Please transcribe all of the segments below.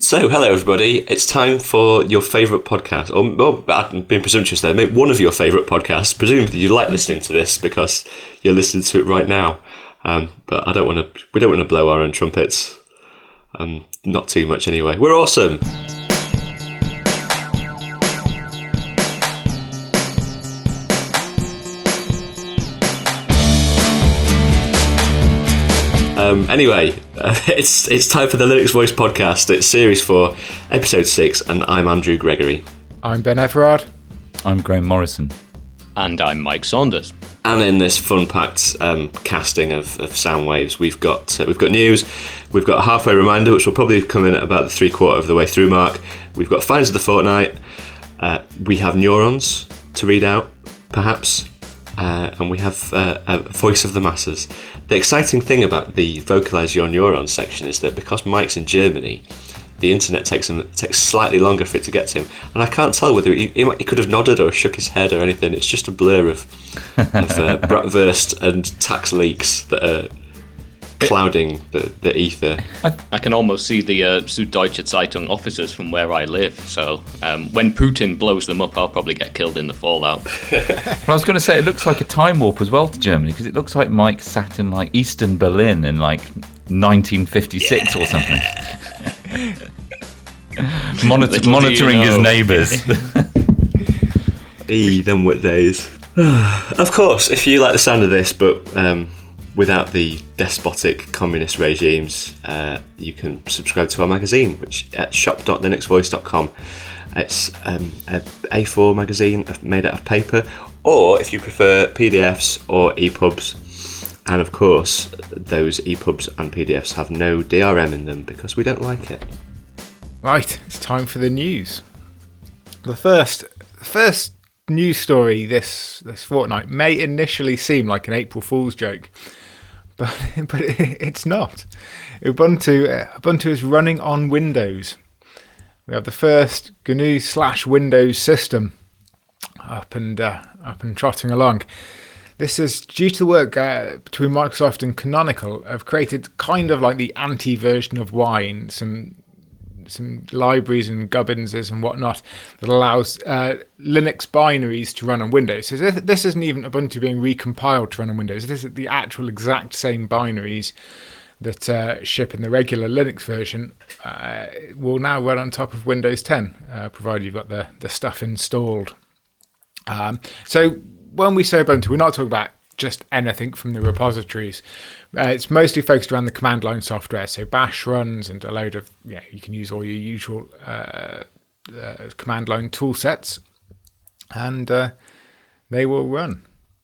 So, hello everybody. It's time for your favourite podcast. I'm being presumptuous there. Maybe one of your favourite podcasts. Presumably, you like listening to this because you're listening to it right now. But I don't want to. We don't want to blow our own trumpets. Not too much anyway. We're awesome. Anyway, it's time for the Linux Voice podcast. It's series 4, episode 6, and I'm Andrew Gregory. I'm Ben Everard. I'm Graham Morrison. And I'm Mike Saunders. And in this fun-packed casting of sound waves, we've got news, we've got a halfway reminder, which will probably come in at about the 3/4 of the way through mark. We've got finds of the fortnight. We have neurons to read out, perhaps. And we have a voice of the masses. The exciting thing about the Vocalize Your Neurons section is that because Mike's in Germany, the internet takes slightly longer for it to get to him. And I can't tell whether he could have nodded or shook his head or anything. It's just a blur of Bratwurst and tax leaks that are clouding the ether. I can almost see the Süddeutsche Zeitung officers from where I live. So when Putin blows them up, I'll probably get killed in the fallout. Well, I was going to say, it looks like a time warp as well to Germany, because it looks like Mike sat in like Eastern Berlin in like 1956 or something. Monitoring his neighbours. Them wet days. Of course, if you like the sound of this, but without the despotic communist regimes, you can subscribe to our magazine, which at shop.linuxvoice.com. It's an A4 magazine made out of paper, or if you prefer PDFs or EPUBs. And of course, those EPUBs and PDFs have no DRM in them because we don't like it. Right, it's time for the news. The first news story this fortnight may initially seem like an April Fool's joke, but it's not. Ubuntu is running on Windows. We have the first GNU/Windows system up and trotting along. This is due to the work between Microsoft and Canonical have created kind of like the anti-version of Wine, some libraries and gubbinses and whatnot that allows Linux binaries to run on Windows. So this isn't even Ubuntu being recompiled to run on Windows. This is the actual exact same binaries that ship in the regular Linux version will now run on top of Windows 10, provided you've got the stuff installed. So when we say Ubuntu, we're not talking about just anything from the repositories. It's mostly focused around the command line software, so bash runs and a load of, you can use all your usual command line tool sets, and they will run.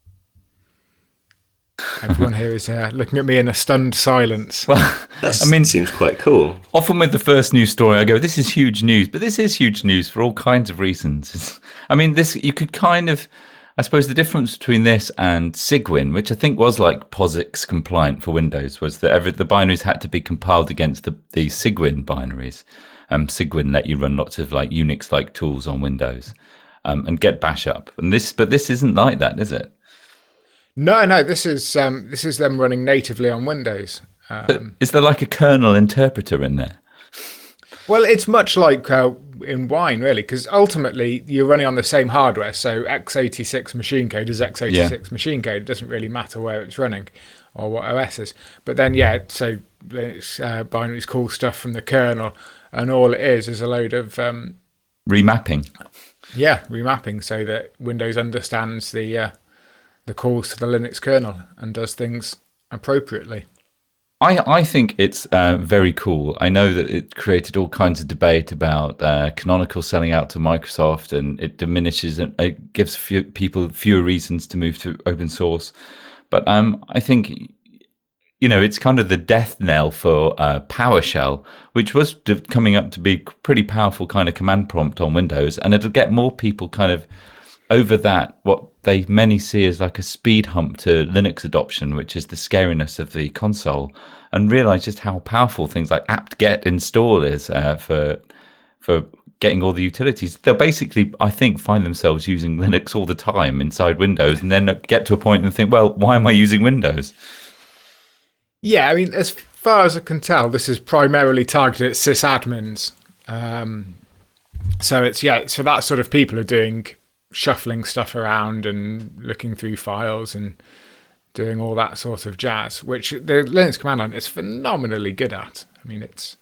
Everyone here is looking at me in a stunned silence. Well, Seems quite cool. Often with the first news story, I go, this is huge news, but this is huge news for all kinds of reasons. This, you could kind of, I suppose the difference between this and Cygwin, which I think was like POSIX compliant for Windows, was that the binaries had to be compiled against the Cygwin binaries. Cygwin let you run lots of like Unix-like tools on Windows and get bash up. But this isn't like that, is it? No, this is them running natively on Windows. Is there like a kernel interpreter in there? Well, it's much like in Wine, really, because ultimately you're running on the same hardware. So x86 machine code is x86 machine code. It doesn't really matter where it's running or what OS is. But then, so it's binaries call stuff from the kernel, and all it is a load of remapping. Yeah, remapping, so that Windows understands the calls to the Linux kernel and does things appropriately. I think it's very cool. I know that it created all kinds of debate about Canonical selling out to Microsoft, and it diminishes and it gives people fewer reasons to move to open source. But I think, it's kind of the death knell for PowerShell, which was coming up to be pretty powerful kind of command prompt on Windows, and it'll get more people kind of over that, what many see as like a speed hump to Linux adoption, which is the scariness of the console, and realize just how powerful things like apt-get install is for getting all the utilities. They'll basically, I think, find themselves using Linux all the time inside Windows, and then get to a point and think, well, why am I using Windows? Yeah, as far as I can tell, this is primarily targeted at sysadmins. So it's so that sort of people are doing shuffling stuff around and looking through files and doing all that sort of jazz, which the Linux command line is phenomenally good at. I mean, it's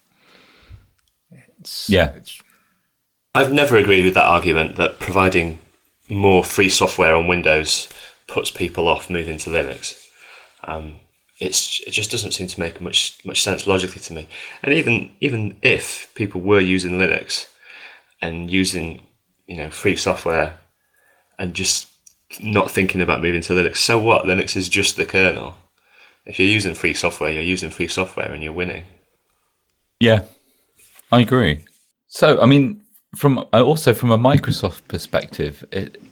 I've never agreed with that argument that providing more free software on Windows puts people off moving to Linux. It just doesn't seem to make much sense logically to me. And even if people were using Linux and using free software and just not thinking about moving to Linux, so what? Linux is just the kernel. If you're using free software, you're using free software and you're winning. Yeah, I agree. So, I mean, from a Microsoft perspective,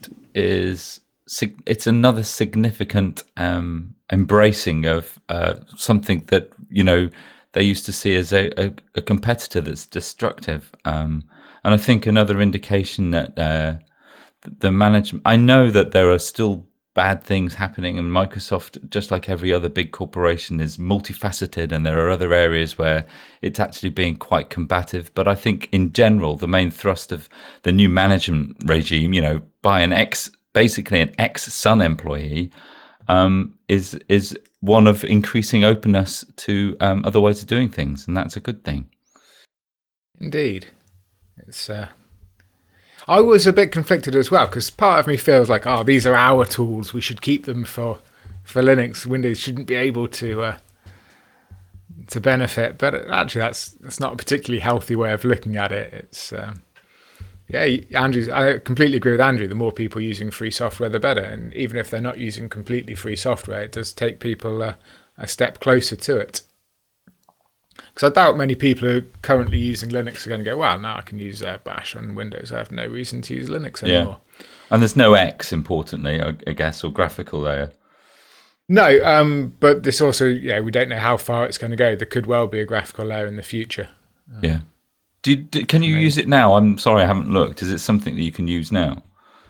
it's another significant embracing of something that they used to see as a competitor that's destructive. And I think another indication that the management, I know that there are still bad things happening, and Microsoft, just like every other big corporation, is multifaceted, and there are other areas where it's actually being quite combative. But I think in general, the main thrust of the new management regime, by basically an ex-Sun employee, is one of increasing openness to other ways of doing things, and that's a good thing. Indeed. It's I was a bit conflicted as well, because part of me feels like, these are our tools, we should keep them for Linux. Windows shouldn't be able to benefit, but actually that's not a particularly healthy way of looking at it. It's I completely agree with Andrew. The more people using free software, the better. And even if they're not using completely free software, it does take people a step closer to it. Because I doubt many people who are currently using Linux are going to go, well, now I can use Bash on Windows. I have no reason to use Linux anymore. Yeah. And there's no X, importantly, I guess, or graphical layer. No, but this also, we don't know how far it's going to go. There could well be a graphical layer in the future. Yeah. Can you use it now? I'm sorry, I haven't looked. Is it something that you can use now?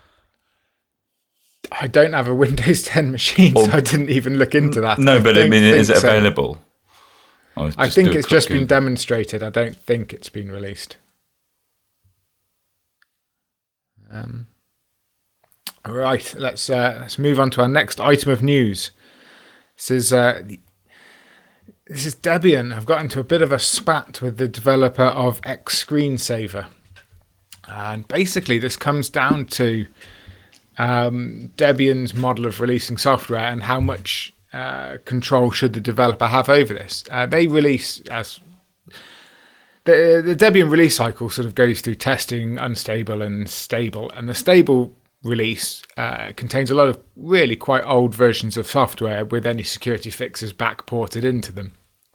I don't have a Windows 10 machine, so I didn't even look into that. No, but I mean, is it available? I think it's just been demonstrated. I don't think it's been released. Right, let's move on to our next item of news. This is Debian. I've got into a bit of a spat with the developer of X Screensaver, and basically this comes down to Debian's model of releasing software and how much control should the developer have over this. They release as the Debian release cycle sort of goes through testing, unstable, and stable. And the stable release contains a lot of really quite old versions of software with any security fixes backported into them.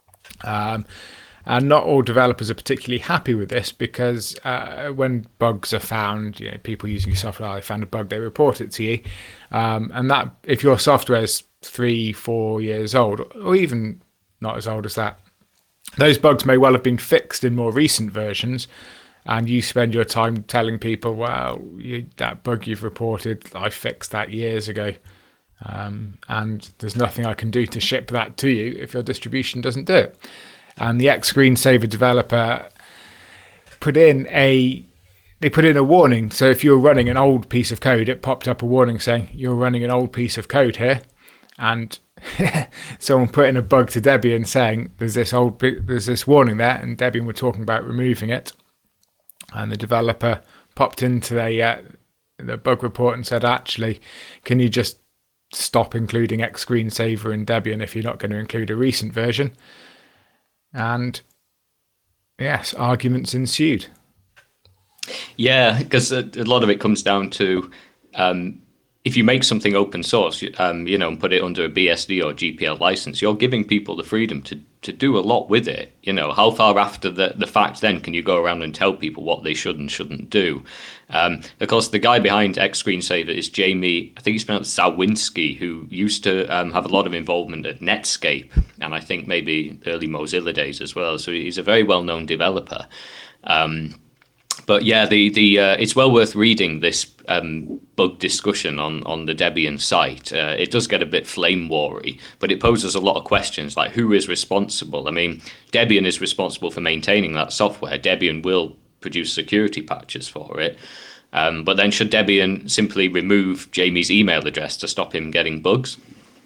And not all developers are particularly happy with this, because when bugs are found, people using your software, they found a bug, they report it to you. And that, if your software is 3-4 years old, or even not as old as that, those bugs may well have been fixed in more recent versions, and you spend your time telling people, well, that bug you've reported, I fixed that years ago, and there's nothing I can do to ship that to you if your distribution doesn't do it. And the X Screensaver developer put in a warning. So if you're running an old piece of code, it popped up a warning saying you're running an old piece of code here. And someone put in a bug to Debian saying there's this warning there, and Debian were talking about removing it. And the developer popped into the bug report and said, actually, can you just stop including X Screensaver in Debian if you're not going to include a recent version? And yes, arguments ensued. Yeah, because a lot of it comes down to if you make something open source, and put it under a BSD or GPL license, you're giving people the freedom to do a lot with it. How far after the fact then can you go around and tell people what they should and shouldn't do? Of course, the guy behind X Screensaver is Jamie, I think he's pronounced Zawinski, who used to have a lot of involvement at Netscape, and I think maybe early Mozilla days as well. So he's a very well-known developer. But yeah, it's well worth reading this bug discussion on the Debian site. It does get a bit flame war-y, but it poses a lot of questions like who is responsible? I mean, Debian is responsible for maintaining that software. Debian will produce security patches for it. But then should Debian simply remove Jamie's email address to stop him getting bugs?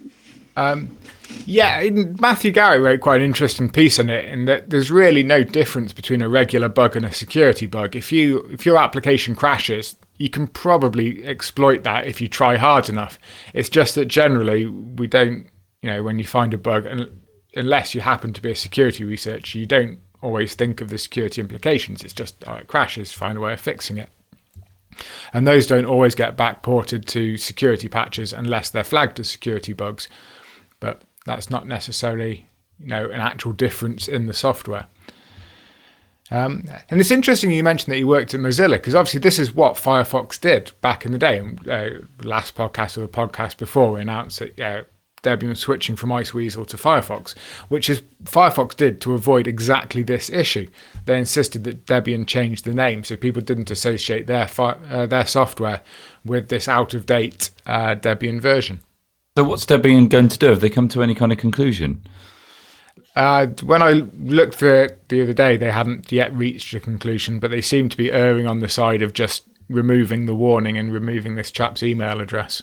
Yeah, Matthew Garrett wrote quite an interesting piece on it, in that there's really no difference between a regular bug and a security bug. If your application crashes, you can probably exploit that if you try hard enough. It's just that generally we don't, when you find a bug, and unless you happen to be a security researcher, you don't always think of the security implications. It's just, it crashes, find a way of fixing it. And those don't always get backported to security patches unless they're flagged as security bugs. But that's not necessarily, an actual difference in the software. And it's interesting you mentioned that you worked at Mozilla, because obviously this is what Firefox did back in the day. Last podcast or the podcast before, we announced that Debian was switching from Iceweasel to Firefox, which is Firefox did to avoid exactly this issue. They insisted that Debian changed the name so people didn't associate their software with this out-of-date Debian version. So what's Debian going to do? Have they come to any kind of conclusion? When I looked for it the other day, they hadn't yet reached a conclusion, but they seem to be erring on the side of just removing the warning and removing this chap's email address.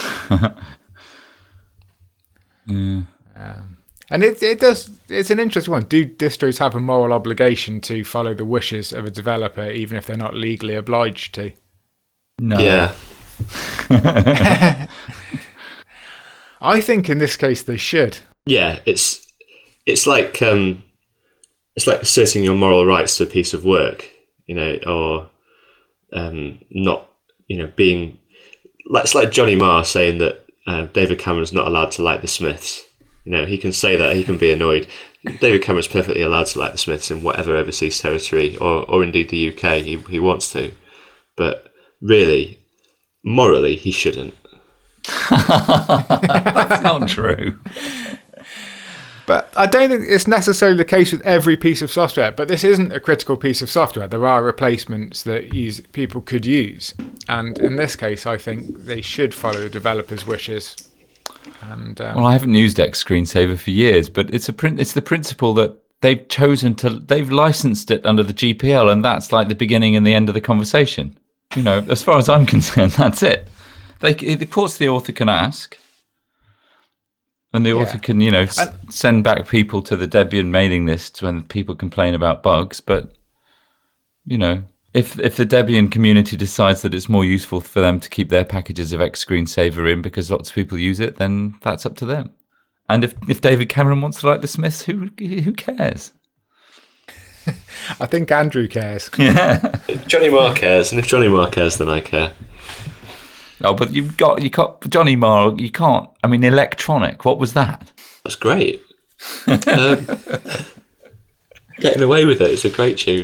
And it's an interesting one. Do distros have a moral obligation to follow the wishes of a developer, even if they're not legally obliged to? No. Yeah. I think in this case they should. Yeah, it's like asserting your moral rights to a piece of work, or not, being like, it's like Johnny Marr saying that David Cameron's not allowed to like the Smiths. He can say that, he can be annoyed. David Cameron's perfectly allowed to like the Smiths in whatever overseas territory, or indeed the UK he wants to, but really, morally, he shouldn't. That's not true. But I don't think it's necessarily the case with every piece of software. But this isn't a critical piece of software. There are replacements that people could use. And in this case, I think they should follow the developer's wishes. And well, I haven't used X Screensaver for years, but it's the principle that they've licensed it under the GPL, and that's like the beginning and the end of the conversation. As far as I'm concerned, that's it. Of course, the author can ask. And the author can, send back people to the Debian mailing list when people complain about bugs. But, if the Debian community decides that it's more useful for them to keep their packages of X Screensaver in because lots of people use it, then that's up to them. And if David Cameron wants to like the Smiths, who cares? I think Andrew cares. Yeah. Johnny Marr cares, and if Johnny Marr cares, then I care. Oh, but you got Johnny Marr. You can't. I mean, Electronic. What was that? That's great. Getting away with it. It's a great tune.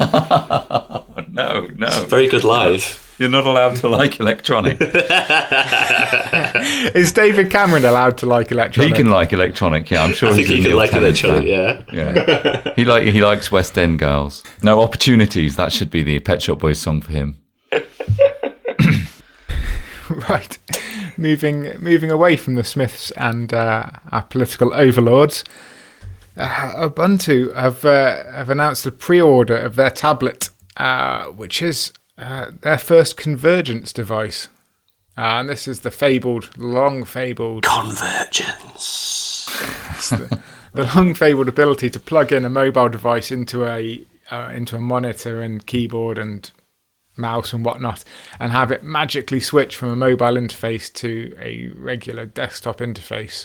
No. It's very good live. You're not allowed to like Electronic. Is David Cameron allowed to like Electronic? He can like Electronic. Yeah, I'm sure. I think he can like Electronic. Yeah. He likes West End girls. No opportunities. That should be the Pet Shop Boys song for him. Right, moving away from the Smiths and our political overlords, Ubuntu have announced a pre-order of their tablet, which is their first convergence device, and this is the long-fabled Convergence. the long-fabled ability to plug in a mobile device into a monitor and keyboard and mouse and whatnot, and have it magically switch from a mobile interface to a regular desktop interface.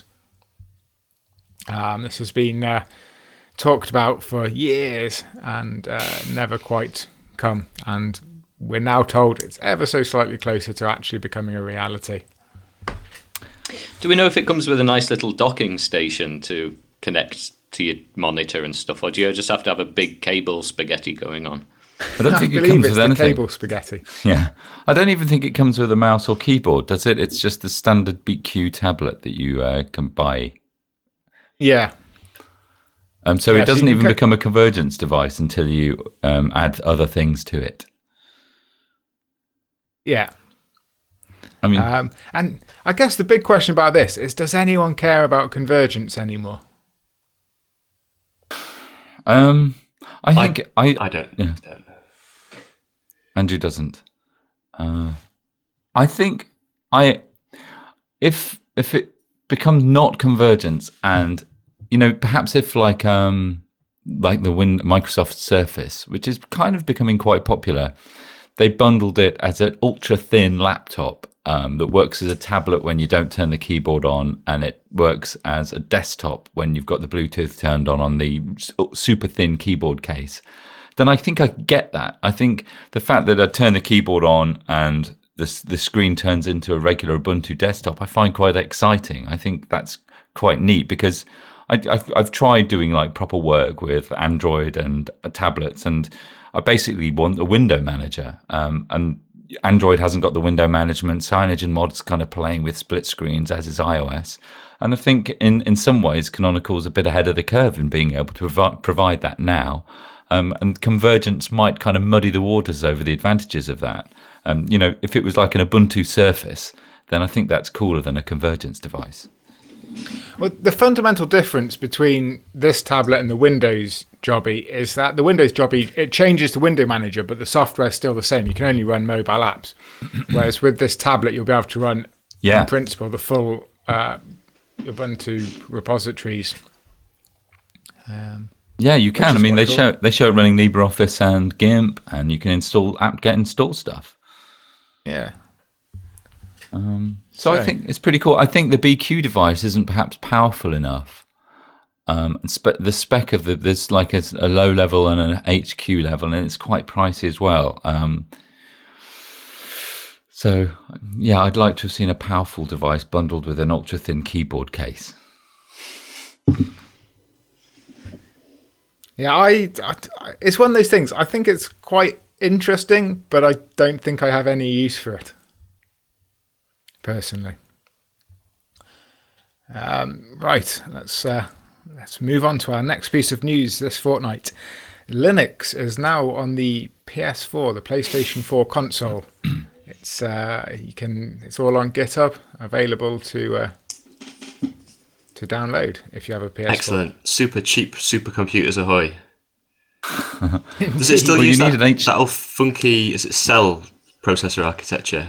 This has been talked about for years and never quite come, and we're now told it's ever so slightly closer to actually becoming a reality. Do we know if it comes with a nice little docking station to connect to your monitor and stuff, or do you just have to have a big cable spaghetti going on? I don't think it comes with anything. Cable spaghetti. Yeah, I don't even think it comes with a mouse or keyboard, does it? It's just the standard BQ tablet that you can buy. Yeah. So it doesn't even become a convergence device until you add other things to it. Yeah. I mean, and I guess the big question about this is: does anyone care about convergence anymore? I think I don't. Yeah. Don't know. Andrew doesn't. I think if it becomes not convergence, and perhaps if like the Microsoft Surface, which is kind of becoming quite popular, they bundled it as an ultra thin laptop that works as a tablet when you don't turn the keyboard on, and it works as a desktop when you've got the Bluetooth turned on the super thin keyboard case. Then I think I get that. I think the fact that I turn the keyboard on and the screen turns into a regular Ubuntu desktop, I find quite exciting. I think that's quite neat, because I've tried doing like proper work with Android and tablets, and I basically want a window manager. And Android hasn't got the window management. CyanogenMod's kind of playing with split screens, as is iOS. And I think in some ways, Canonical's a bit ahead of the curve in being able to provide that now. And convergence might kind of muddy the waters over the advantages of that. If it was like an Ubuntu Surface, then I think that's cooler than a convergence device. Well, the fundamental difference between this tablet and the Windows Jobby is that the Windows Jobby, it changes the window manager, but the software is still the same. You can only run mobile apps. Whereas with this tablet, you'll be able to run, in principle, the full Ubuntu repositories. Yeah, you can. I mean, they cool. show it running LibreOffice and GIMP, and you can get install stuff. Yeah. So I think it's pretty cool. I think the BQ device isn't perhaps powerful enough. The spec of there's like a low level and an HQ level, and it's quite pricey as well. So yeah, I'd like to have seen a powerful device bundled with an ultra thin keyboard case. Yeah, it's one of those things. I think it's quite interesting, but I don't think I have any use for it, personally. Right, let's move on to our next piece of news this fortnight. Linux is now on the PS4, the PlayStation 4 console. It's it's all on GitHub, available to download if you have a PS4. Excellent. Super cheap supercomputers ahoy. Does it still use that old funky, is it Cell processor architecture?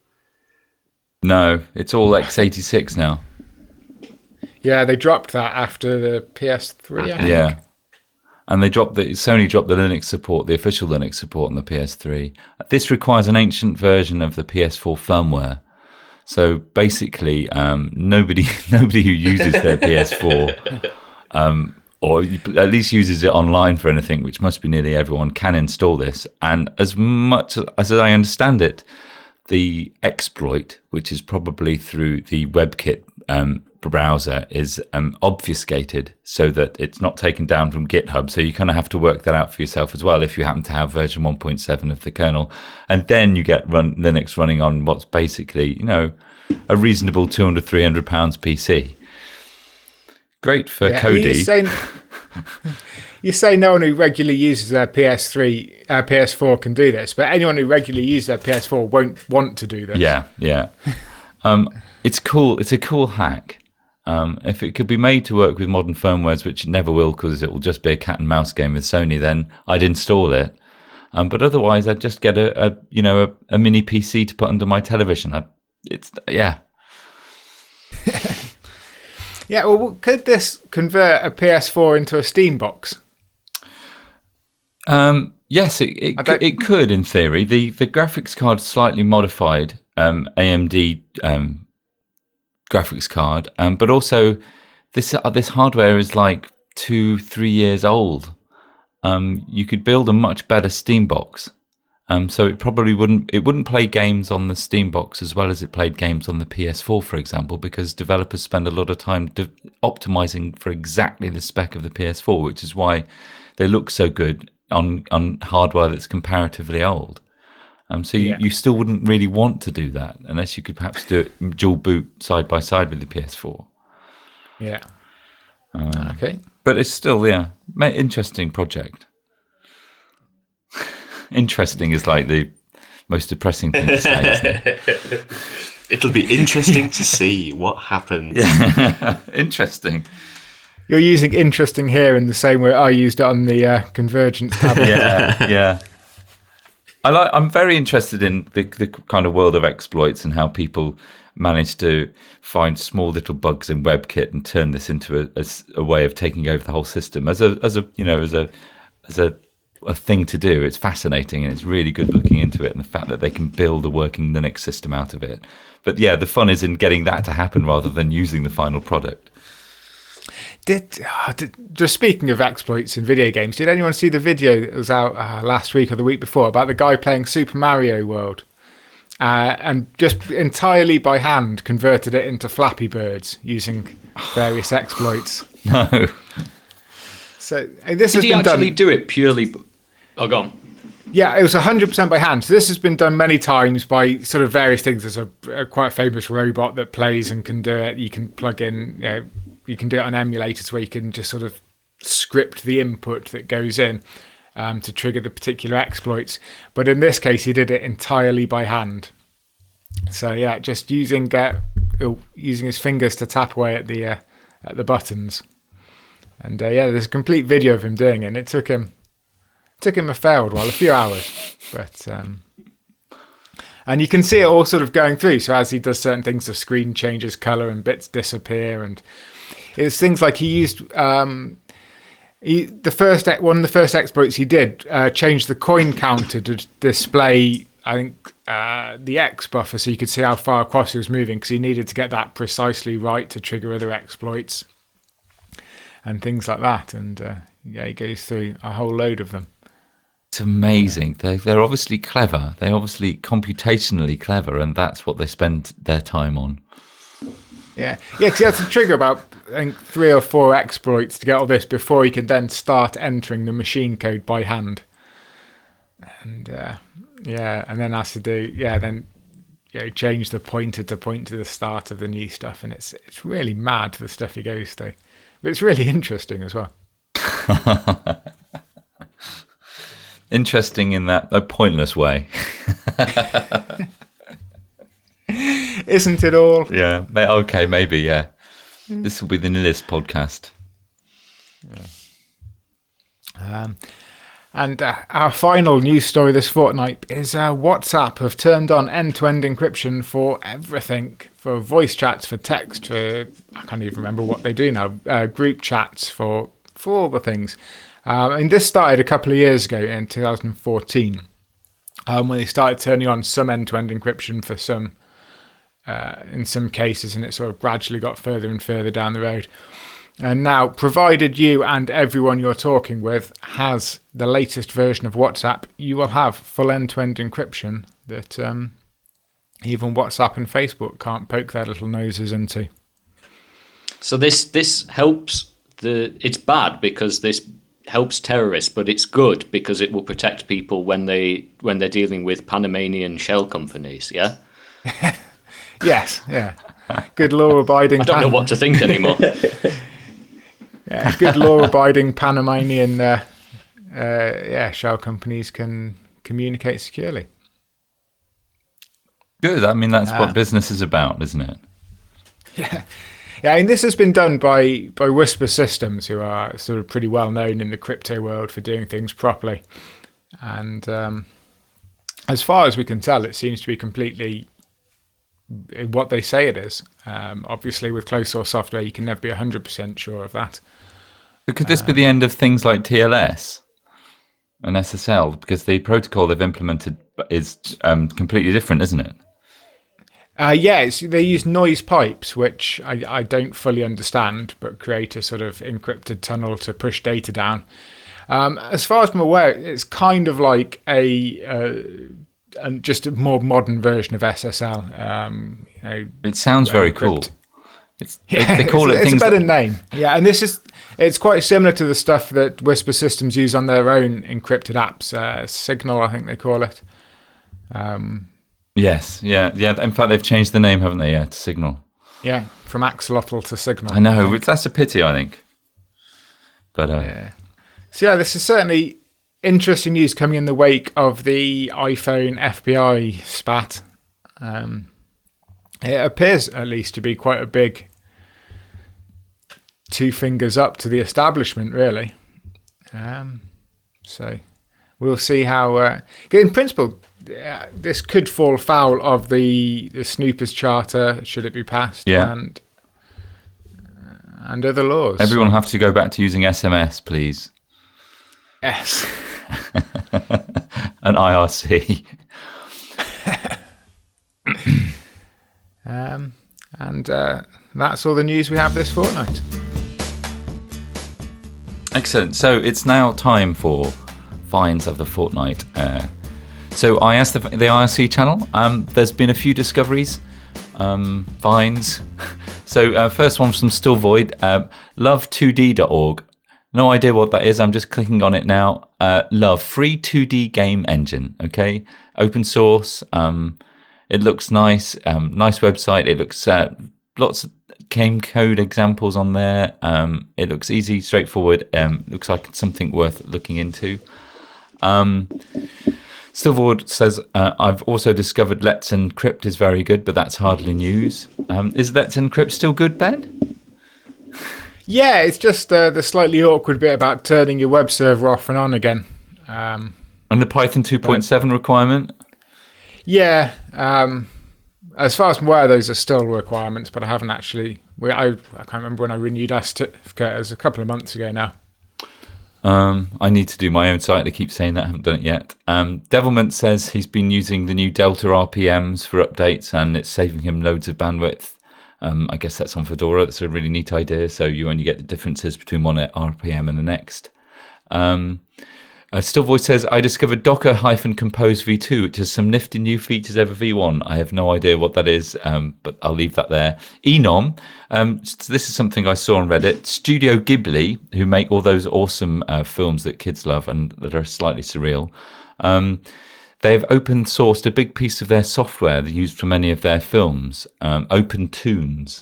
No, it's all x86 now. Yeah, they dropped that after the PS3. Okay. Yeah. And Sony dropped the Linux support, the official Linux support on the PS3. This requires an ancient version of the PS4 firmware. So basically, nobody who uses their PS4, or at least uses it online for anything, which must be nearly everyone, can install this. And as much as I understand it, the exploit, which is probably through the WebKit browser, is obfuscated so that it's not taken down from GitHub. So you kind of have to work that out for yourself as well if you happen to have version 1.7 of the kernel. And then you get Linux running on what's basically, a reasonable £200, £300 PC. Great for Kodi. You say no one who regularly uses their PS4 can do this, but anyone who regularly uses their PS4 won't want to do this. Yeah. It's cool. It's a cool hack. If it could be made to work with modern firmwares, which it never will because it will just be a cat and mouse game with Sony, then I'd install it. But otherwise, I'd just get a mini PC to put under my television. Yeah, well, could this convert a PS4 into a Steam box? Yes, it could in theory. The graphics card slightly modified AMD graphics card, but also this hardware is like 2-3 years old. You could build a much better Steam box. So it probably wouldn't play games on the Steam box as well as it played games on the PS4, for example, because developers spend a lot of time optimizing for exactly the spec of the PS4, which is why they look so good on hardware that's comparatively old. You still wouldn't really want to do that unless you could perhaps do it dual boot side by side with the PS4. Yeah. Okay. But it's still, interesting project. Interesting is like the most depressing thing to say. It'll be interesting to see what happens. Yeah. Interesting. You're using interesting here in the same way I used it on the Convergence tablet. Yeah. I'm very interested in the kind of world of exploits and how people manage to find small little bugs in WebKit and turn this into a way of taking over the whole system as a thing to do. It's fascinating, and it's really good looking into it, and the fact that they can build a working Linux system out of it. But yeah, the fun is in getting that to happen rather than using the final product. Just speaking of exploits in video games, did anyone see the video that was out last week or the week before about the guy playing Super Mario World and just entirely by hand converted it into Flappy Birds using various exploits? No. So this Did has he been actually done. do it purely? Oh, go on. Yeah, it was 100% by hand. So this has been done many times by sort of various things. There's a quite famous robot that plays and can do it. You can plug in, you can do it on emulators where you can just sort of script the input that goes in to trigger the particular exploits. But in this case, he did it entirely by hand. So yeah, just using his fingers to tap away at the buttons. And there's a complete video of him doing it. And it took him a fair while, a few hours, but and you can see it all sort of going through. So as he does certain things, the screen changes color and bits disappear, and it's things like he used one of the first exploits he did changed the coin counter to display, I think, the X buffer, so you could see how far across he was moving, because he needed to get that precisely right to trigger other exploits and things like that. And he goes through a whole load of them. It's amazing. They're obviously clever. They're obviously computationally clever, and that's what they spend their time on. Yeah, because he had to trigger about, I think, 3 or 4 exploits to get all this before he could then start entering the machine code by hand. And and then has to do change the pointer to point to the start of the new stuff, and it's really mad the stuff he goes through, but it's really interesting as well. Interesting in that a pointless way. Isn't it all? Yeah. Okay. Maybe. Yeah. This will be the Nihilist podcast. And our final news story this fortnight is WhatsApp have turned on end-to-end encryption for everything, for voice chats, for text, for I can't even remember what they do now, group chats, for all the things. And this started a couple of years ago in 2014 when they started turning on some end-to-end encryption for some, in some cases, and it sort of gradually got further and further down the road. And now, provided you and everyone you're talking with has the latest version of WhatsApp, you will have full end-to-end encryption that even WhatsApp and Facebook can't poke their little noses into. So this helps it's bad because this helps terrorists, but it's good because it will protect people when they're dealing with Panamanian shell companies. Yeah. Yes. Yeah. Good law-abiding. I don't know what to think anymore. Yeah, good law-abiding Panamanian shell companies can communicate securely. Good. I mean, that's what business is about, isn't it? Yeah. Yeah, and this has been done by Whisper Systems, who are sort of pretty well known in the crypto world for doing things properly. And as far as we can tell, it seems to be completely what they say it is. Obviously, with closed source software, you can never be 100% sure of that. But could this be the end of things like TLS and SSL? Because the protocol they've implemented is completely different, isn't it? They use noise pipes, which I don't fully understand, but create a sort of encrypted tunnel to push data down. As far as I'm aware, it's kind of like just a more modern version of SSL. It sounds very cool. They call it it's things. a better name. Yeah, and it's quite similar to the stuff that Whisper Systems use on their own encrypted apps. Signal, I think they call it. Yes, yeah. In fact, they've changed the name, haven't they? Yeah, to Signal. Yeah, from Axolotl to Signal. I know. That's a pity, I think. But yeah. So yeah, this is certainly interesting news coming in the wake of the iPhone FBI spat. It appears, at least, to be quite a big 2 fingers up to the establishment, really. So we'll see how. In principle, this could fall foul of the Snoopers Charter should it be passed, Yeah. and other laws. Everyone will have to go back to using SMS, please, Yes. and IRC. And that's all the news we have this fortnight. Excellent. So it's now time for finds of the fortnight. So I asked the IRC channel. There's been a few discoveries, finds. So first one from Still Void, love2d.org. No idea what that is. I'm just clicking on it now. Love, free 2D game engine. Okay, open source. It looks nice. Nice website. It looks lots of game code examples on there. It looks easy, straightforward. Looks like something worth looking into. Still Void says, I've also discovered Let's Encrypt is very good, but that's hardly news. Is Let's Encrypt still good, Ben? Yeah, it's just the slightly awkward bit about turning your web server off and on again. And the Python 2.7 requirement? Yeah, as far as I'm aware, those are still requirements, but I haven't actually. I can't remember when I renewed our certificate. It was a couple of months ago now. I need to do my own site. I keep saying that. I haven't done it yet. Devilment says he's been using the new Delta RPMs for updates, and it's saving him loads of bandwidth. I guess that's on Fedora. That's a really neat idea. So you only get the differences between one RPM and the next. Still Voice says, I discovered Docker-Compose v2, which has some nifty new features over v1. I have no idea what that is, but I'll leave that there. Enom, this is something I saw on Reddit. Studio Ghibli, who make all those awesome films that kids love and that are slightly surreal, they've open sourced a big piece of their software they used for many of their films, OpenToonz.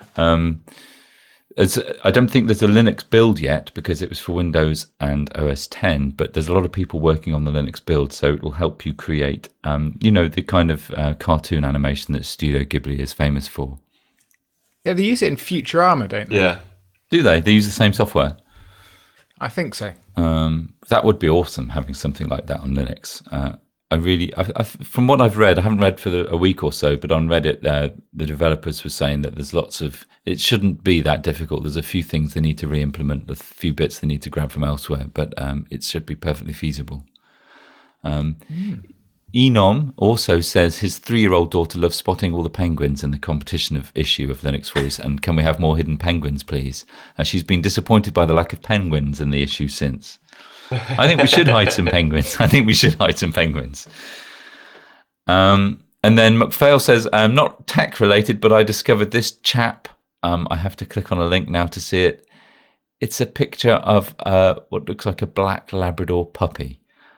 I don't think there's a Linux build yet because it was for Windows and OS 10, but there's a lot of people working on the Linux build, so it will help you create, the kind of cartoon animation that Studio Ghibli is famous for. Yeah, they use it in Futurama, don't they? Yeah. Do they? They use the same software? I think so. That would be awesome, having something like that on Linux. From what I've read, I haven't read for a week or so, but on Reddit, the developers were saying that there's it shouldn't be that difficult. There's a few things they need to re-implement, a few bits they need to grab from elsewhere, but it should be perfectly feasible. Enom also says his 3-year-old daughter loves spotting all the penguins in the competition issue of Linux Voice, and can we have more hidden penguins, please? She's been disappointed by the lack of penguins in the issue since. I think we should hide some penguins. And then McPhail says, not tech related, but I discovered this chap. I have to click on a link now to see it. It's a picture of what looks like a black Labrador puppy.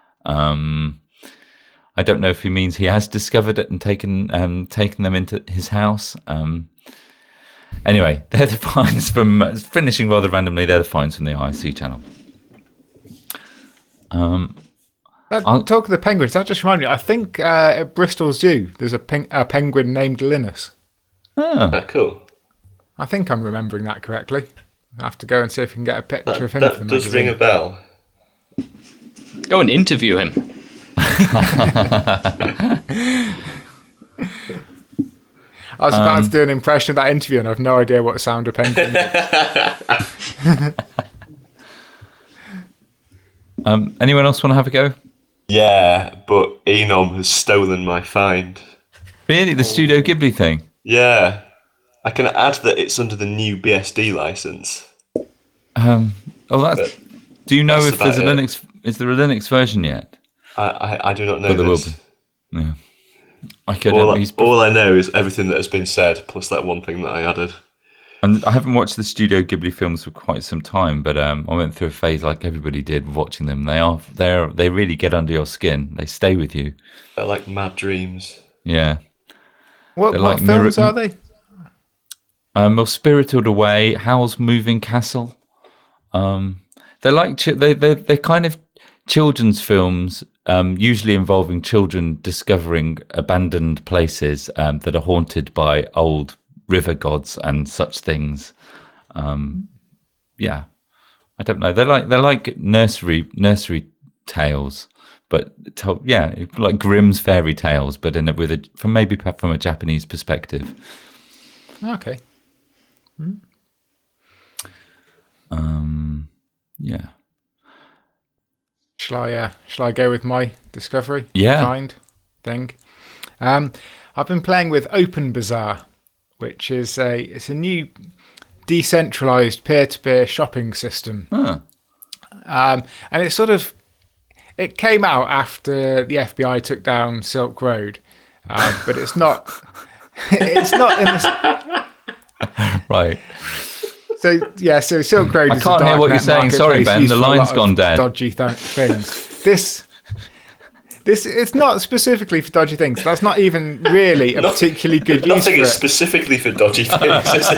I don't know if he means he has discovered it and taken them into his house. Anyway, they're the finds from, finishing rather randomly, they're the finds from the IRC channel. Talk of the penguins, that just reminded me, I think at Bristol Zoo, there's a penguin named Linus. Cool. I think I'm remembering that correctly. I have to go and see if we can get a picture of him. That does ring a bell. Go and interview him. I was about to do an impression of that interview and I have no idea what sound a penguin is. Anyone else want to have a go? Yeah, but Enom has stolen my find. Really? The Studio Ghibli thing? Yeah. I can add that it's under the new BSD license. Do you know if there's a Linux? Is there a Linux version yet? I do not know. But there will be. Yeah. All I know is everything that has been said, plus that one thing that I added. And I haven't watched the Studio Ghibli films for quite some time, but I went through a phase like everybody did watching them. They really get under your skin. They stay with you. They're like mad dreams. Yeah. What films are they? Well, Spirited Away, Howl's Moving Castle. They're like they're kind of children's films, usually involving children discovering abandoned places that are haunted by old river gods and such things. Yeah, I don't know. They're like nursery tales. but yeah, like Grimm's fairy tales, but from a Japanese perspective. Okay. Yeah. Shall I go with my discovery? Yeah. Find thing. I've been playing with Open Bazaar, which is it's a new decentralized peer-to-peer shopping system. Huh. And it came out after the FBI took down Silk Road, but it's not. It's not in the. Right. So Silk Road. I is can't a hear what you're darknet saying. Sorry, marketplace Ben. used The for a line's lot of gone dead. Dodgy things. This it's not specifically for dodgy things. That's not even really a particularly good use for Nothing is it. specifically for dodgy things, is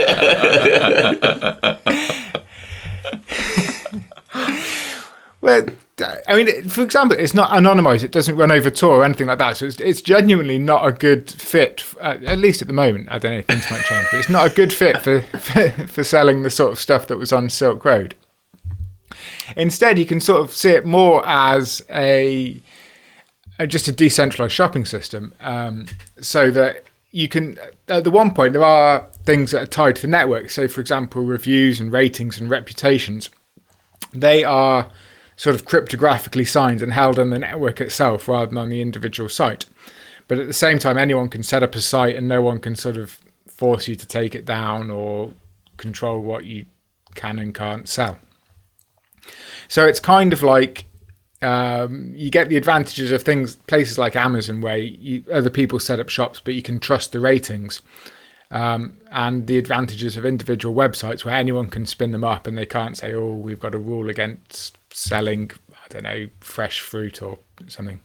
it? Well, I mean, for example, it's not anonymized. It doesn't run over Tor or anything like that. So it's genuinely not a good fit, at least at the moment. I don't know, things might change, but it's not a good fit for selling the sort of stuff that was on Silk Road. Instead, you can sort of see it more as just a decentralized shopping system, so that you can, at the one point, there are things that are tied to the network. So, for example, reviews and ratings and reputations, they are sort of cryptographically signed and held on the network itself rather than on the individual site. But at the same time, anyone can set up a site and no one can sort of force you to take it down or control what you can and can't sell. So it's kind of like you get the advantages of places like Amazon, where other people set up shops, but you can trust the ratings, and the advantages of individual websites where anyone can spin them up and they can't say, "Oh, we've got a rule against selling, I don't know, fresh fruit or something."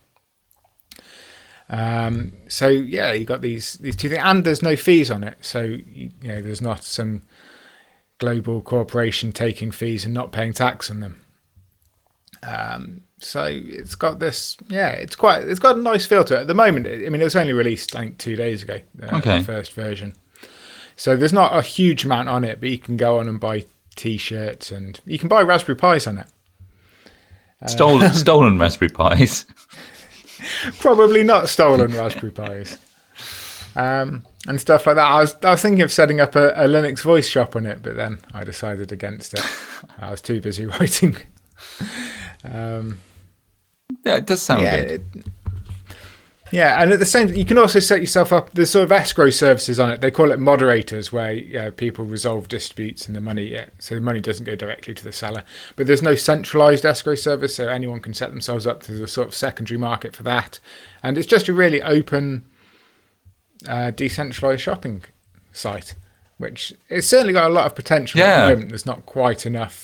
So yeah, you got these two things, and there's no fees on it. So there's not some global corporation taking fees and not paying tax on them. So it's got this, it's got a nice feel to it. At the moment, I mean, it was only released, I think, 2 days ago, the first version. So there's not a huge amount on it, but you can go on and buy T-shirts, and you can buy Raspberry Pis on it. Stolen Raspberry Pis. Probably not stolen Raspberry Pis. And stuff like that. I was thinking of setting up a Linux voice shop on it, but then I decided against it. I was too busy writing. Yeah, it does sound good. And at the same time, you can also set yourself up. There's sort of escrow services on it. They call it moderators, where people resolve disputes and the money, so the money doesn't go directly to the seller. But there's no centralized escrow service, so anyone can set themselves up to the sort of secondary market for that. And it's just a really open, decentralized shopping site, which it's certainly got a lot of potential. At the moment, there's not quite enough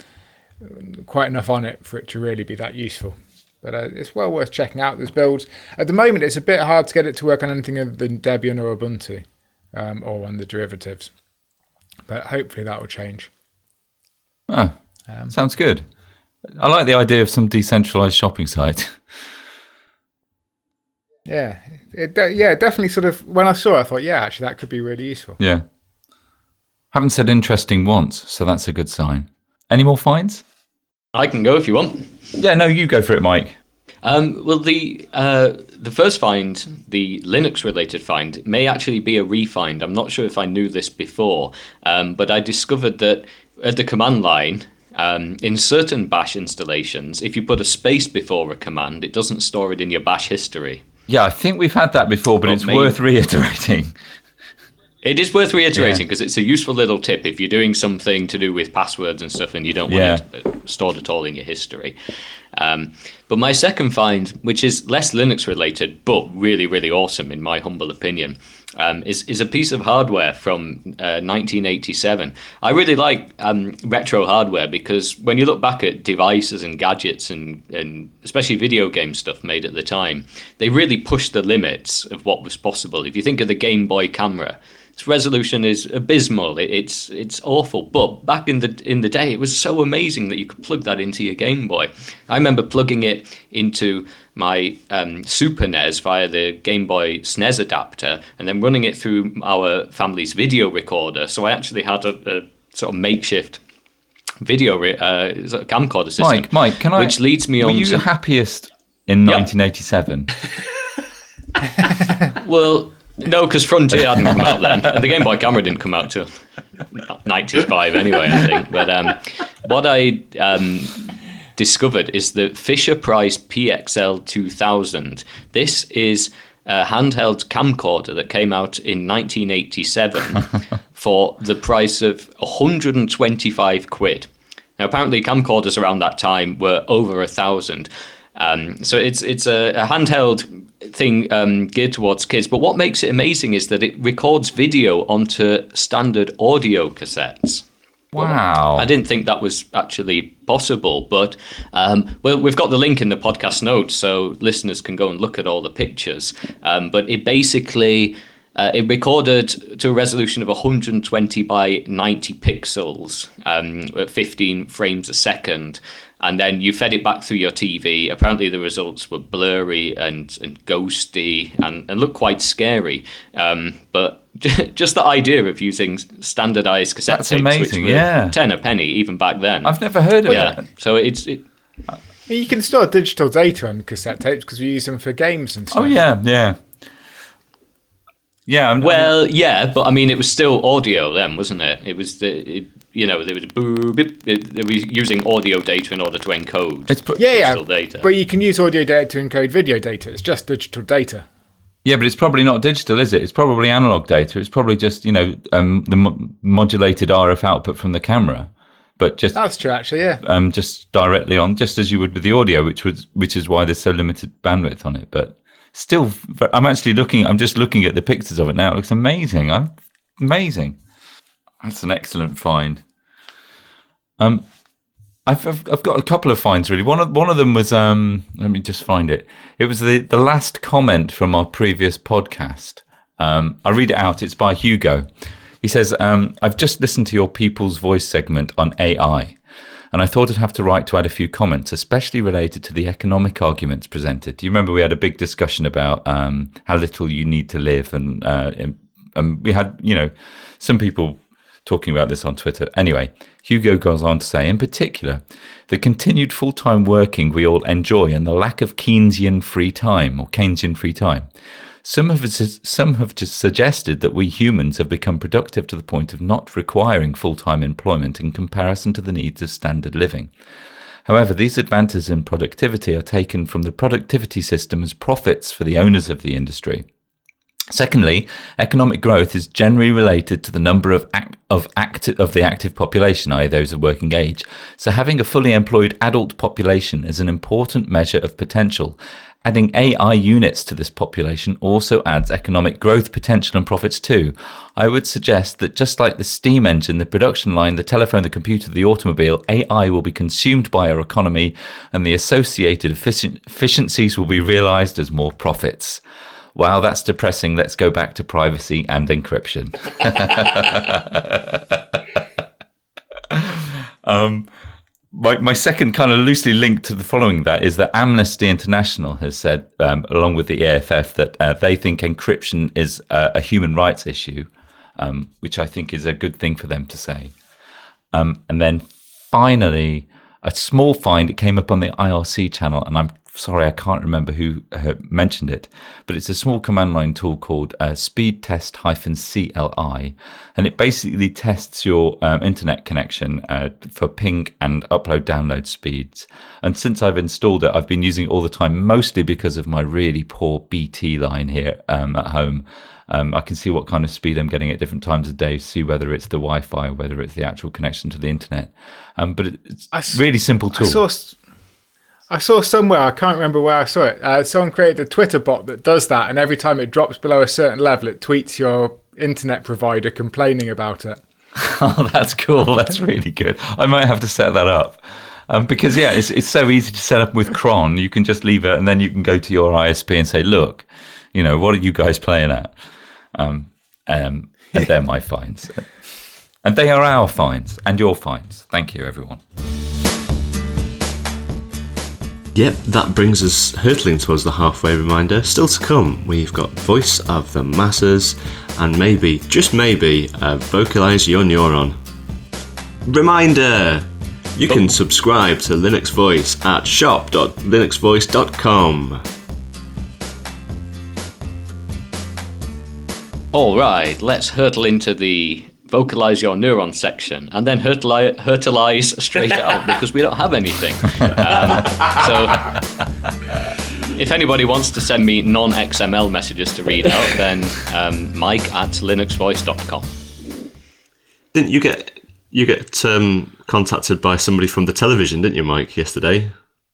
on it for it to really be that useful. But it's well worth checking out. There's builds. At the moment, it's a bit hard to get it to work on anything other than Debian or Ubuntu, or on the derivatives. But hopefully that will change. Oh, sounds good. I like the idea of some decentralized shopping site. Yeah, definitely. Sort of when I saw it, I thought, actually, that could be really useful. Yeah. Haven't said interesting once, so that's a good sign. Any more finds? I can go if you want. Yeah, no, you go for it, Mike. Well, the first find, the Linux-related find, may actually be a refind. I'm not sure if I knew this before, but I discovered that at the command line, in certain Bash installations, if you put a space before a command, it doesn't store it in your Bash history. Yeah, I think we've had that before, but it's worth reiterating. It is worth reiterating because it's a useful little tip if you're doing something to do with passwords and stuff and you don't want it stored at all in your history. But my second find, which is less Linux related, but really, really awesome in my humble opinion, is a piece of hardware from 1987. I really like retro hardware because when you look back at devices and gadgets and especially video game stuff made at the time, they really pushed the limits of what was possible. If you think of the Game Boy camera, its resolution is abysmal. It's awful. But back in the day, it was so amazing that you could plug that into your Game Boy. I remember plugging it into my Super NES via the Game Boy SNES adapter, and then running it through our family's video recorder. So I actually had a sort of makeshift video camcorder system. Mike, can I? Which leads me on. Were you happiest in Yep. 1987? Well, no, because Frontier hadn't come out then, and the Game Boy Camera didn't come out till 95 anyway, I think. But what I discovered is the Fisher-Price PXL 2000. This is a handheld camcorder that came out in 1987 for the price of 125 quid. Now, apparently, camcorders around that time were over 1,000. So it's a handheld thing geared towards kids. But what makes it amazing is that it records video onto standard audio cassettes. Wow. I didn't think that was actually possible, but well, we've got the link in the podcast notes, so listeners can go and look at all the pictures. But it basically it recorded to a resolution of 120 by 90 pixels at 15 frames a second. And then you fed it back through your TV. Apparently, the results were blurry and ghosty and looked quite scary. But just the idea of using standardized cassette That's tapes, amazing, which were yeah. 10 a penny even back then. I've never heard of yeah. that. So You can store digital data on cassette tapes because we use them for games and stuff. Oh, yeah. Yeah, well, yeah, but I mean, it was still audio then, wasn't it? It was there was they were using audio data in order to encode digital data. But you can use audio data to encode video data. It's just digital data. Yeah, but it's probably not digital, is it? It's probably analog data. It's probably just, the modulated RF output from the camera. But just that's true, actually, yeah. Just directly on, just as you would with the audio, which is why there's so limited bandwidth on it. But still, I'm just looking at the pictures of it now. It looks amazing. Amazing. That's an excellent find. I've got a couple of finds really. One of them was let me just find it. It was the last comment from our previous podcast. I'll read it out. It's by Hugo. He says, I've just listened to your People's Voice segment on AI, and I thought I'd have to write to add a few comments, especially related to the economic arguments presented. Do you remember we had a big discussion about how little you need to live, and we had some people talking about this on Twitter. Anyway, Hugo goes on to say, in particular, the continued full-time working we all enjoy and the lack of Keynesian free time. Some have just suggested that we humans have become productive to the point of not requiring full-time employment in comparison to the needs of standard living. However, these advances in productivity are taken from the productivity system as profits for the owners of the industry. Secondly, economic growth is generally related to the number of the active population, i.e. those of working age. So having a fully employed adult population is an important measure of potential. Adding AI units to this population also adds economic growth potential and profits too. I would suggest that just like the steam engine, the production line, the telephone, the computer, the automobile, AI will be consumed by our economy and the associated efficiencies will be realized as more profits. Wow, that's depressing. Let's go back to privacy and encryption. My second kind of loosely linked to the following that is that Amnesty International has said, along with the EFF, that they think encryption is a human rights issue, which I think is a good thing for them to say. And then finally, a small find, it came up on the IRC channel, and I'm sorry, I can't remember who mentioned it, but it's a small command line tool called speedtest-CLI, and it basically tests your internet connection for ping and upload-download speeds. And since I've installed it, I've been using it all the time, mostly because of my really poor BT line here at home. I can see what kind of speed I'm getting at different times of day, see whether it's the Wi-Fi or whether it's the actual connection to the internet. But it's a really simple tool. I saw somewhere, I can't remember where I saw it, someone created a Twitter bot that does that, and every time it drops below a certain level, it tweets your internet provider complaining about it. Oh, that's cool. That's really good. I might have to set that up. Because, yeah, it's so easy to set up with Cron. You can just leave it, and then you can go to your ISP and say, look, what are you guys playing at? And they're my fines. And they are our fines and your fines. Thank you, everyone. Yep, that brings us hurtling towards the halfway reminder. Still to come, we've got Voice of the Masses and maybe, just maybe, Vocalize Your Neuron. Reminder! You can subscribe to Linux Voice at shop.linuxvoice.com. All right, let's hurtle into the vocalize your neurons section and then hurtleize straight out because we don't have anything. So if anybody wants to send me non-XML messages to read out, then mike@linuxvoice.com. Didn't you get contacted by somebody from the television, didn't you, Mike, yesterday?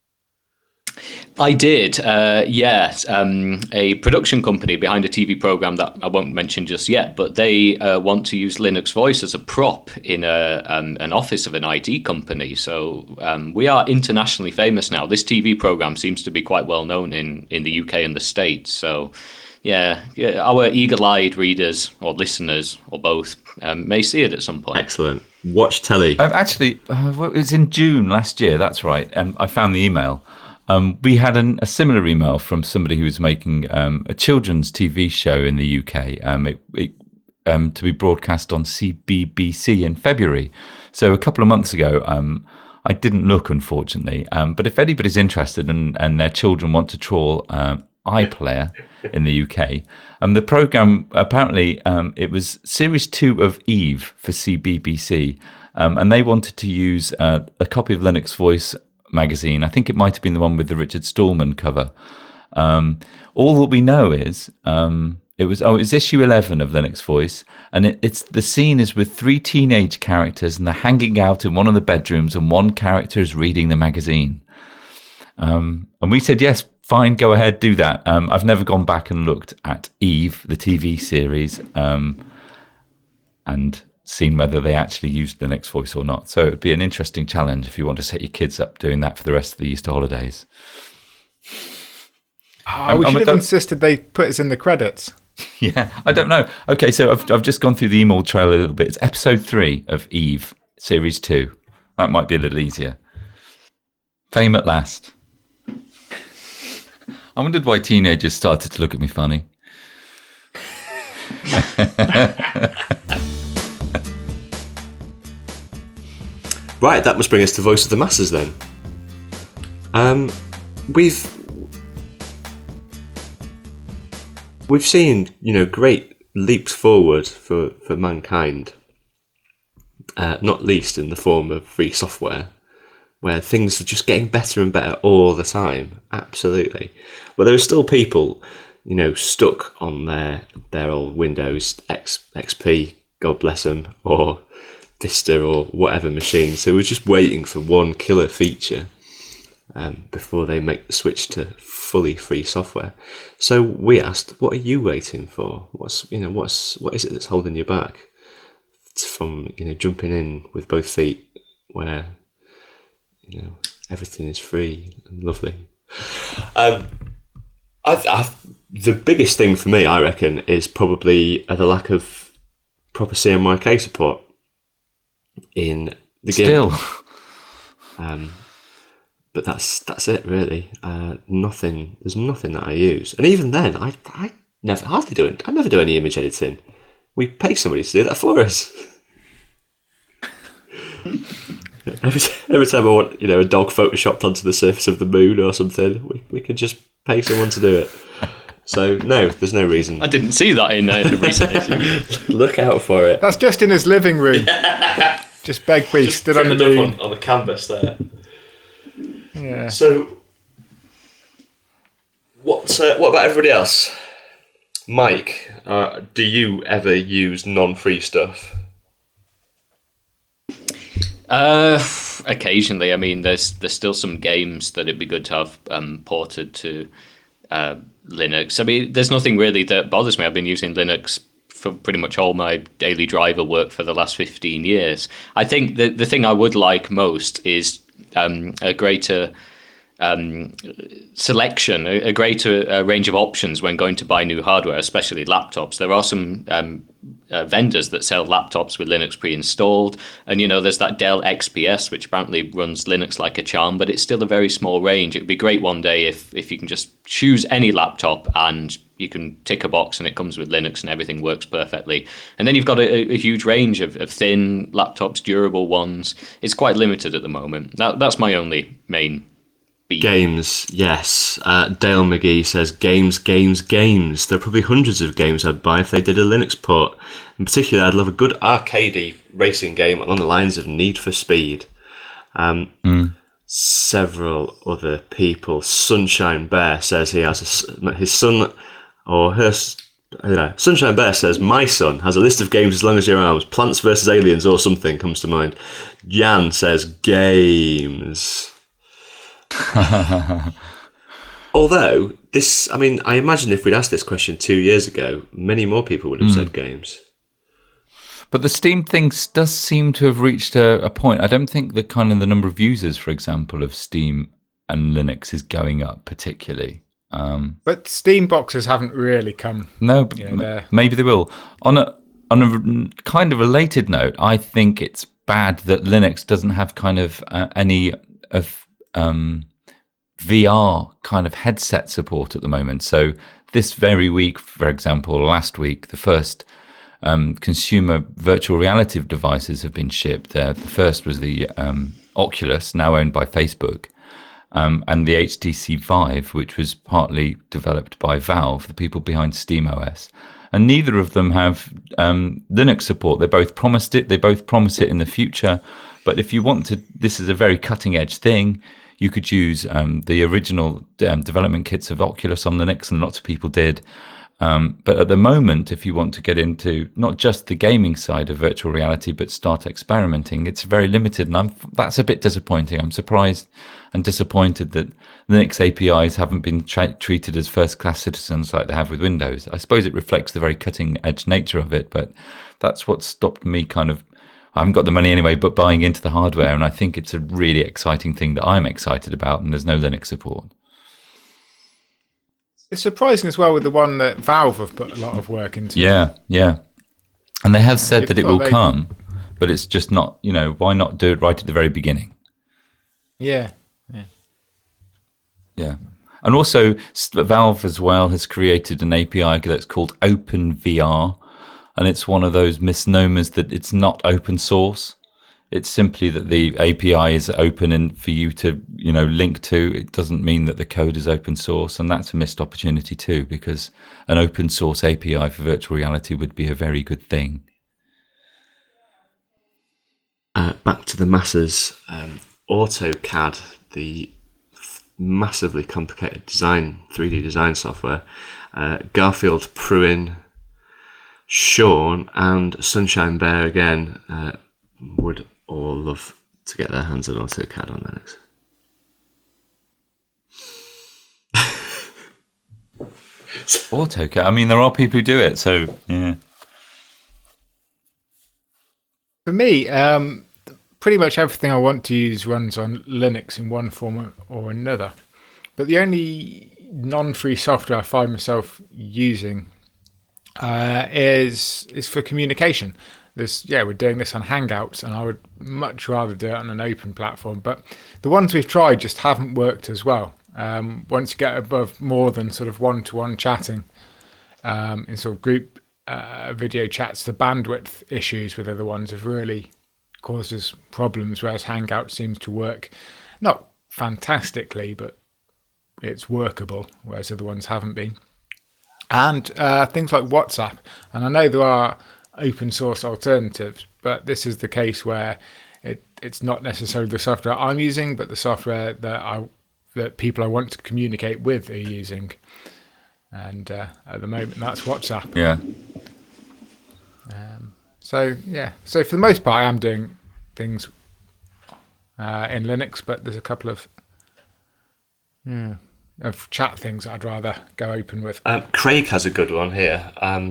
I did, yes. A production company behind a TV program that I won't mention just yet, but they want to use Linux Voice as a prop in an office of an IT company. So we are internationally famous now. This TV program seems to be quite well known in the UK and the States. So yeah, our eagle-eyed readers or listeners or both may see it at some point. Excellent. Watch telly. Actually, it was in June last year. That's right. I found the email. We had a similar email from somebody who was making a children's TV show in the UK to be broadcast on CBBC in February. So a couple of months ago, I didn't look, unfortunately. But if anybody's interested and their children want to trawl iPlayer in the UK, the programme, apparently, it was Series 2 of Eve for CBBC. And they wanted to use a copy of Linux Voice magazine. I think it might have been the one with the Richard Stallman cover. All that we know is it was issue 11 of Linux Voice, and it's the scene is with 3 teenage characters, and they're hanging out in one of the bedrooms, and one character is reading the magazine. And we said, yes, fine, go ahead, do that. I've never gone back and looked at Eve, the TV series, and seen whether they actually used Linux Voice or not. So it'd be an interesting challenge if you want to set your kids up doing that for the rest of the Easter holidays. We should have insisted they put us in the credits. Yeah, I don't know. Okay, so I've just gone through the email trail a little bit. It's episode 3 of Eve, series 2. That might be a little easier. Fame at last. I wondered why teenagers started to look at me funny. Right, that must bring us to Voice of the Masses then. We've seen, great leaps forward for mankind, not least in the form of free software, where things are just getting better and better all the time. Absolutely. But there are still people, stuck on their old Windows XP, God bless them, or Vista or whatever machine. So we're just waiting for one killer feature before they make the switch to fully free software. So we asked, what are you waiting for? What is it that's holding you back from jumping in with both feet where everything is free and lovely? The biggest thing for me, I reckon, is probably the lack of proper CMYK support in the game. Still. But that's it really. There's nothing that I use, and even then, I never do any image editing. We pay somebody to do that for us. every time I want a dog photoshopped onto the surface of the moon or something, we can just pay someone to do it. So no, there's no reason. I didn't see that in the recent issue. Look out for it. That's just in his living room. Just Begbie stood on the moon. On the canvas there. Yeah. So, what about everybody else? Mike, do you ever use non-free stuff? Occasionally. I mean, there's still some games that it'd be good to have ported to Linux. I mean, there's nothing really that bothers me. I've been using Linux for pretty much all my daily driver work for the last 15 years. I think the thing I would like most is a greater selection, a greater range of options when going to buy new hardware, especially laptops. There are some vendors that sell laptops with Linux pre-installed. And, there's that Dell XPS, which apparently runs Linux like a charm, but it's still a very small range. It'd be great one day if you can just choose any laptop and you can tick a box and it comes with Linux and everything works perfectly. And then you've got a huge range of thin laptops, durable ones. It's quite limited at the moment. That's my only main beat. Games, yes. Dale McGee says games. There are probably hundreds of games I'd buy if they did a Linux port. In particular, I'd love a good arcadey racing game along the lines of Need for Speed. Several other people. Sunshine Bear says he has his son or her. Sunshine Bear says my son has a list of games as long as your arms. Plants vs Aliens or something comes to mind. Jan says games. Although this, I imagine if we'd asked this question 2 years ago, many more people would have said games. But the Steam thing does seem to have reached a point. I don't think the number of users, for example, of Steam and Linux is going up particularly. But Steam boxes haven't really come. No, maybe they will. On a kind of related note, I think it's bad that Linux doesn't have any of VR kind of headset support at the moment. So this very week, for example, last week, the first consumer virtual reality devices have been shipped. The first was the Oculus, now owned by Facebook, and the HTC Vive, which was partly developed by Valve, the people behind SteamOS. And neither of them have Linux support. They both promised it. They both promise it in the future. But if you want to, this is a very cutting edge thing. You could use the original development kits of Oculus on Linux, and lots of people did. But at the moment, if you want to get into not just the gaming side of virtual reality, but start experimenting, it's very limited. And that's a bit disappointing. I'm surprised and disappointed that Linux APIs haven't been treated as first-class citizens like they have with Windows. I suppose it reflects the very cutting-edge nature of it, but that's what stopped me I haven't got the money anyway, but buying into the hardware. And I think it's a really exciting thing that I'm excited about, and there's no Linux support. It's surprising as well with the one that Valve have put a lot of work into. Yeah. And they have said that it will come, but it's just not, why not do it right at the very beginning? Yeah. And also, Valve as well has created an API that's called OpenVR, and it's one of those misnomers that it's not open source. It's simply that the API is open and for you to, link to. It doesn't mean that the code is open source, and that's a missed opportunity too, because an open source API for virtual reality would be a very good thing. Back to the masses. AutoCAD, the massively complicated 3D design software. Garfield Pruin, Sean, and Sunshine Bear again would all love to get their hands on AutoCAD on Linux. AutoCAD, there are people who do it, so yeah. For me, pretty much everything I want to use runs on Linux in one form or another. But the only non-free software I find myself using is for communication. We're doing this on Hangouts, and I would much rather do it on an open platform. But the ones we've tried just haven't worked as well. Once you get above more than sort of one-to-one chatting in sort of group video chats, the bandwidth issues with other ones have really caused us problems, whereas Hangout seems to work not fantastically, but it's workable, whereas other ones haven't been. And things like WhatsApp. And I know there are open source alternatives, but this is the case where it's not necessarily the software I'm using, but the software that people I want to communicate with are using. And at the moment, that's WhatsApp. Yeah. So for the most part, I am doing things in Linux, but there's a couple of chat things I'd rather go open with. Craig has a good one here.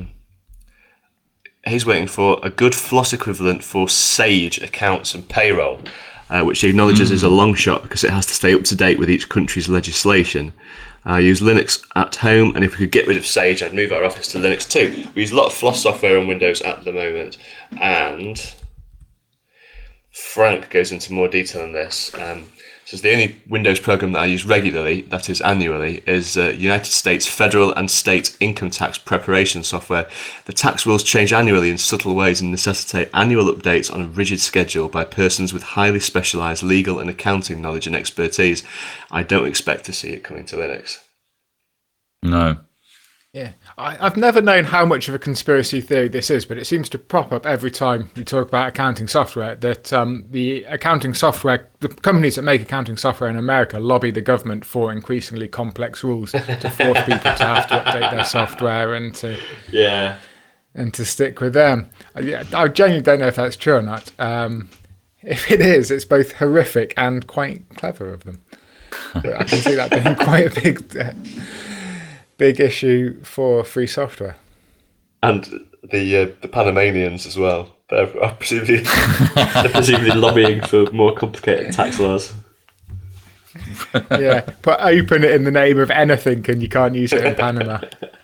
He's waiting for a good Floss equivalent for Sage accounts and payroll, which he acknowledges is a long shot because it has to stay up to date with each country's legislation. I use Linux at home, and if we could get rid of Sage, I'd move our office to Linux too. We use a lot of Floss software on Windows at the moment, and Frank goes into more detail on this. Says the only Windows program that I use regularly, that is annually, is United States federal and state income tax preparation software. The tax rules change annually in subtle ways and necessitate annual updates on a rigid schedule by persons with highly specialised legal and accounting knowledge and expertise. I don't expect to see it coming to Linux. No. Yeah, I've never known how much of a conspiracy theory this is, but it seems to prop up every time you talk about accounting software, that the accounting software, the companies that make accounting software in America lobby the government for increasingly complex rules to force people to have to update their software and to stick with them. I genuinely don't know if that's true or not. If it is, it's both horrific and quite clever of them. But I can see that being quite a big issue for free software. And the Panamanians as well. They're presumably lobbying for more complicated tax laws. Yeah, but open it in the name of anything and you can't use it in Panama.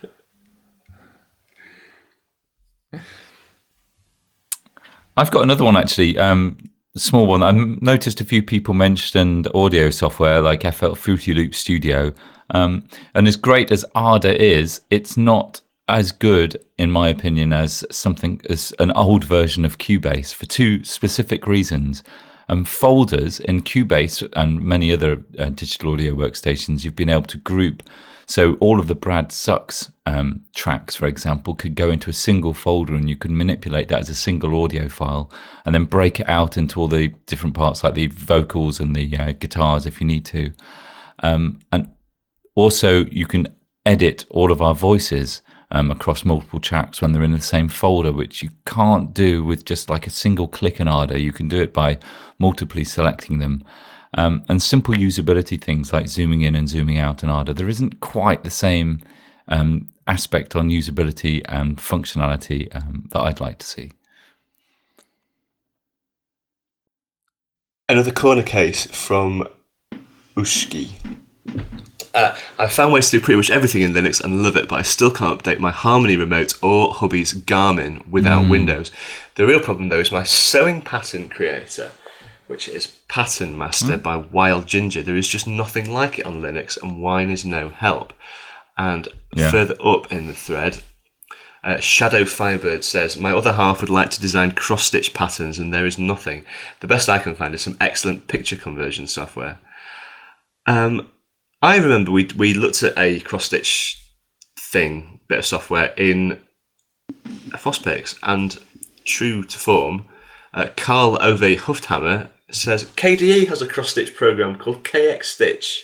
I've got another one actually, a small one. I noticed a few people mentioned audio software like FL Fruity Loop Studio. And as great as Ardour is, it's not as good, in my opinion, as something as an old version of Cubase for two specific reasons. Folders in Cubase and many other digital audio workstations, you've been able to group. So all of the Brad Sucks tracks, for example, could go into a single folder and you can manipulate that as a single audio file and then break it out into all the different parts like the vocals and the guitars if you need to. And also, you can edit all of our voices across multiple tracks when they're in the same folder, which you can't do with just like a single click in Ardour. You can do it by multiply selecting them. And simple usability things like zooming in and zooming out in Ardour. There isn't quite the same aspect on usability and functionality that I'd like to see. Another corner case from Ushki. I found ways to do pretty much everything in Linux and love it, but I still can't update my Harmony remote or hubby's Garmin without Windows. The real problem, though, is my sewing pattern creator, which is Pattern Master by Wild Ginger. There is just nothing like it on Linux, and Wine is no help. And further up in the thread, Shadow Firebird says, my other half would like to design cross-stitch patterns, and there is nothing. The best I can find is some excellent picture conversion software. I remember we looked at a cross-stitch bit of software in FOSSPix, and true to form, Carl Ove Hufthammer says KDE has a cross-stitch program called KX Stitch.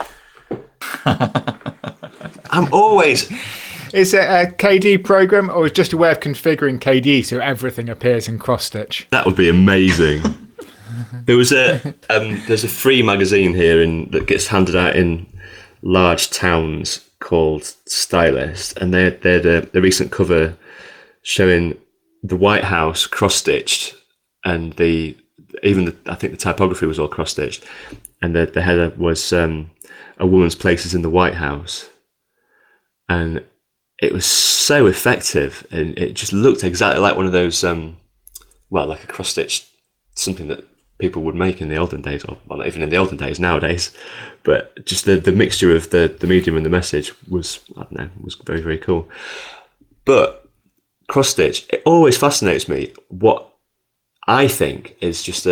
I'm always... Is it a KDE program or is it just a way of configuring KDE so everything appears in cross-stitch? That would be amazing. There was there's a free magazine here that gets handed out in large towns called Stylist, and they had the recent cover showing the White House cross-stitched, and I think the typography was all cross-stitched, and the header was a woman's places in the White House, and it was so effective, and it just looked exactly like one of those like a cross-stitched something that people would make in the olden days, or well, not even in the olden days, nowadays, but just the mixture of the medium and the message was very, very cool. But cross stitch, it always fascinates me what I think is just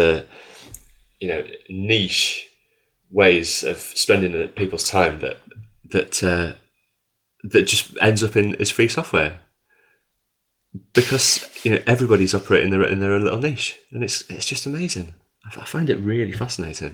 niche ways of spending people's time that just ends up as free software, because everybody's operating in their own little niche, and it's just amazing. I find it really fascinating.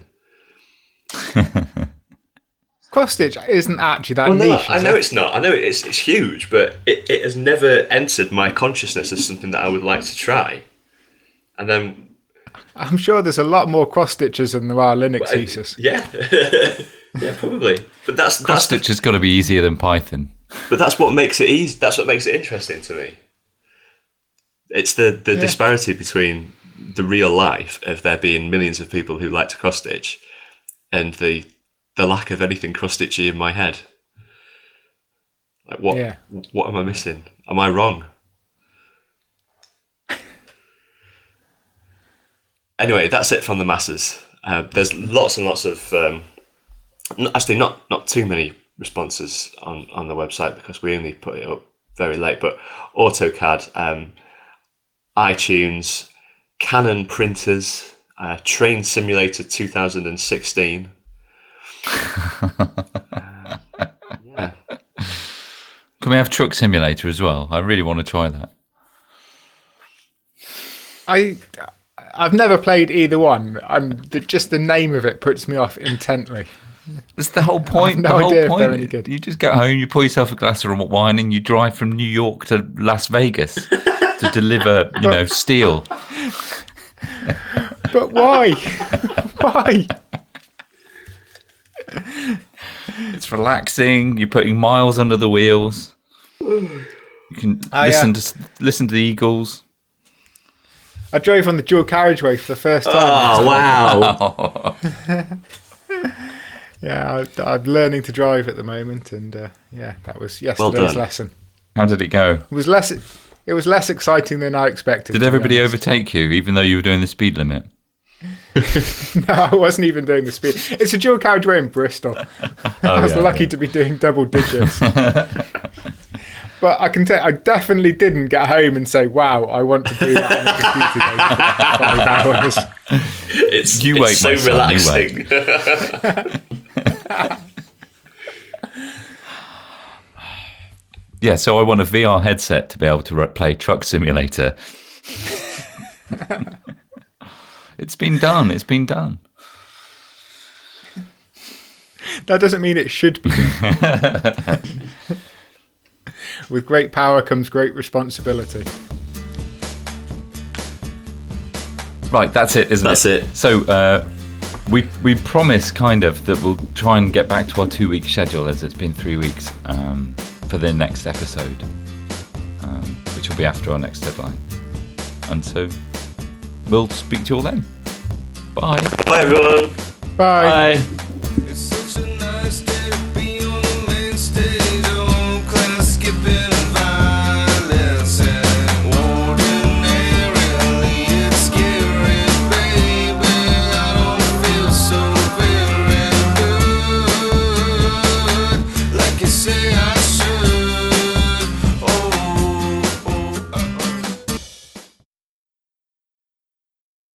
Cross-stitch isn't actually that Well, niche. I know it's not. I know it's huge, but it has never entered my consciousness as something that I would like to try. And then I'm sure there's a lot more cross-stitches than there are Linux users. Yeah, yeah, probably. But that's Cross-stitch has got to be easier than Python. But that's what makes it easy. That's what makes it interesting to me. It's the disparity between the real life of there being millions of people who like to cross stitch and the lack of anything cross stitchy in my head. Like what? Yeah. What am I missing? Am I wrong? Anyway, that's it from the masses. There's lots and lots of actually not too many responses on the website because we only put it up very late. But AutoCAD, iTunes, Canon printers, Train Simulator 2016. Yeah. Can we have Truck Simulator as well? I really want to try that. I've never played either one. Just the name of it puts me off intently. That's the whole point. no The whole idea if point. they're any good. You just get home, you pour yourself a glass of wine, and you drive from New York to Las Vegas to deliver, steel. But why? Why? It's relaxing. You're putting miles under the wheels. You can listen to the Eagles. I drove on the dual carriageway for the first time. Oh wow! Yeah, I'm learning to drive at the moment, and that was yesterday's done. lesson. How did it go? It was less exciting than I expected. Did everybody overtake you, even though you were doing the speed limit? No, I wasn't even doing the speed. It's a dual carriageway in Bristol. I was lucky to be doing double digits. But I can tell I definitely didn't get home and say, "Wow, I want to do that on a computer game for 5 hours." It's wait, so my son, relaxing. Yeah, so I want a VR headset to be able to play Truck Simulator. It's been done. It's been done. That doesn't mean it should be done. With great power comes great responsibility. Right, that's it, isn't it? That's it. So we promise kind of that we'll try and get back to our 2-week schedule, as it's been 3 weeks for the next episode, which will be after our next deadline. And so we'll speak to you all then. Bye. Bye everyone. Bye. Bye.